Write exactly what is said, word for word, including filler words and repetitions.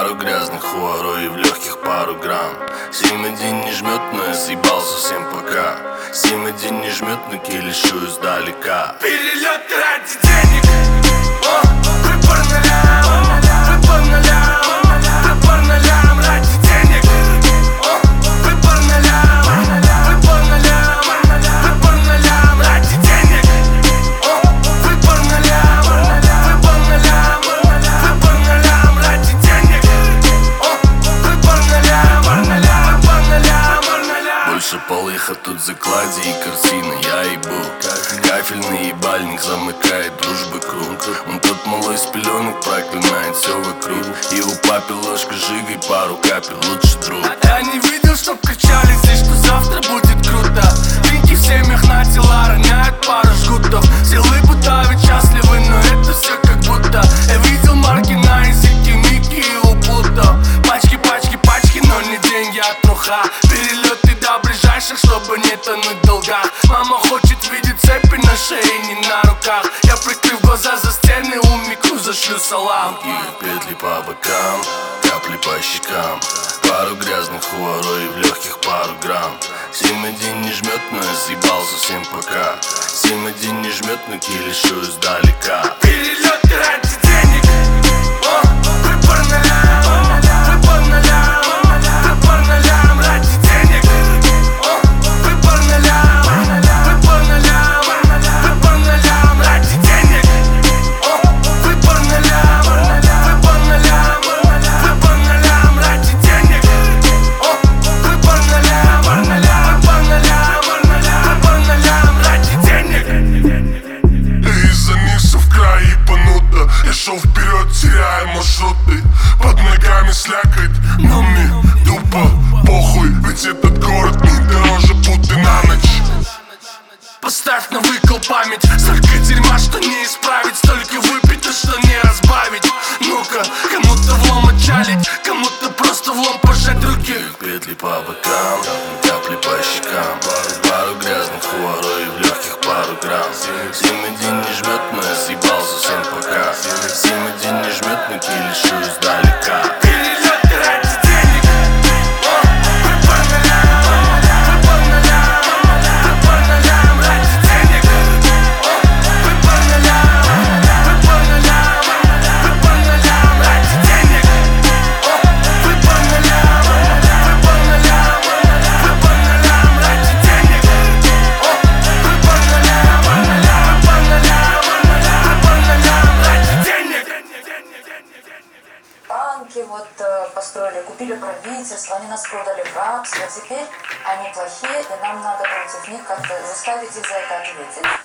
Пару грязных хуаро и в легких пару грамм. Сим-один не жмет, но я съебал совсем пока. Сим-один не жмет, но килишу издалека. Перелет ради денег. О, вы порнолям, вы порнолям, вы порнолям ради денег. О, вы порнолям, вы порнолям, вы порнолям ради денег. О, вы порнолям, вы порнолям, вы порнолям ради денег. О, вы порнолям, вы порнолям. Больше полыха тут заклади и картины, я ебу. Кафельный ебальник замыкает дружбы круг. Он тот малой с пеленок проклинает все вокруг. И у папи ложка жига и пару капель, лучше друг. Я не видел, чтоб качались здесь, что завтра будет круто. Винки в семьях на тела роняют пару жгутов. Все лыбы давят счастливы, но это все как будто. Я видел марки на языке Мики и Лупуто. Пачки, пачки, пачки, но не деньги, а труха. Перелеты до ближайших, чтобы не тонуть в долгах. Мама хочет видеть цепи на шее, не на руках. Я, прикрыв глаза за стены, у микру зашлю салам. И петли по бокам, капли по щекам. Пару грязных хуаро и в легких пару грамм. Сим-один не жмет, но я съебал совсем пока. Сим-один не жмет, но килишу издалека. Перелет ради денег. О, вы порнолям, вы порнолям, вы порнолям ради денег. О, вы порнолям, вы порнолям, вы порнолям ради денег. О, вы порнолям, вы порнолям, вы порнолям ради денег. О, вы порнолям, вы порнолям, вы порнолям ради денег. Из-за них все в край ебануто. Я шел вперед, теряя маршруты. Под ногами слякоть, но мне тупо похуй. Ведь этот город не дороже путы на ночь. Поставь на выкол память. Столько дерьма, что не исправить. Столько выпито, что не разбавить. Ну-ка, кому-то влом отчалить, кому-то просто влом пожать руки. Петли по бокам, капли по щекам. Пару грязных хуаро и в легких пару грамм. Сим-один не жмет, но я съебал совсем пока. Сим-один не жмет, но килишу издалека. Перелет ради денег. О, вы порнолям, вы порнолям, вы порнолям ради денег. О, вы порнолям, вы порнолям, вы порнолям ради денег. О, вы порнолям, вы порнолям, вы порнолям ради денег. О, вы порнолям, вы порнолям, вы порнолям ради денег. Банки вот э, построили, купили правительство, они нас продали в рабство, теперь они плохие, и нам надо против них как-то заставить их за это ответить.